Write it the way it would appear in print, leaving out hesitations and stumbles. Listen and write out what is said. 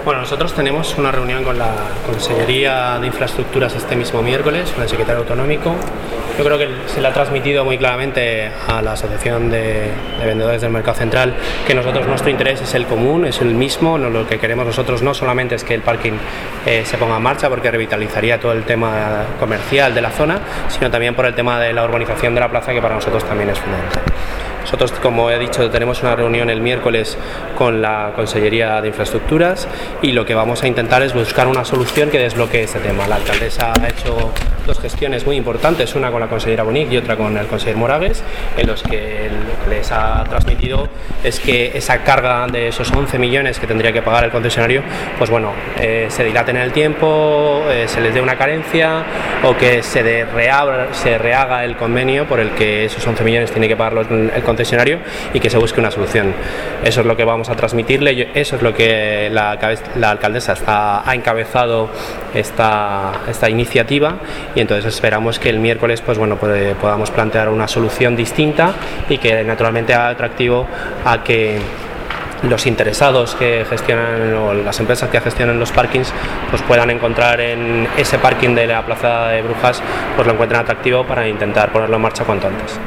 Bueno, nosotros tenemos una reunión con la Consellería de Infraestructuras este mismo miércoles, con el secretario autonómico. Yo creo que se le ha transmitido muy claramente a la Asociación de Vendedores del Mercado Central que nuestro interés es el común, es el mismo. Lo que queremos nosotros no solamente es que el parking se ponga en marcha, porque revitalizaría todo el tema comercial de la zona, sino también por el tema de la urbanización de la plaza, que para nosotros también es fundamental. Nosotros, como he dicho, tenemos una reunión el miércoles con la Consellería de Infraestructuras y lo que vamos a intentar es buscar una solución que desbloquee este tema. La alcaldesa ha hecho dos gestiones muy importantes, una con la consellera Bonic y otra con el consejero Moragues, en los que lo que les ha transmitido es que esa carga de esos 11 millones que tendría que pagar el concesionario, pues bueno, se dilate en el tiempo, se les dé una carencia o que se rehaga el convenio por el que esos 11 millones tiene que pagar el concesionario y que se busque una solución. Eso es lo que vamos a transmitirle, eso es lo que la alcaldesa ha encabezado esta iniciativa, y entonces esperamos que el miércoles podamos plantear una solución distinta y que naturalmente haga atractivo a que los interesados que gestionan o las empresas que gestionan los parkings pues puedan encontrar en ese parking de la Plaza de Brujas, pues lo encuentren atractivo para intentar ponerlo en marcha cuanto antes.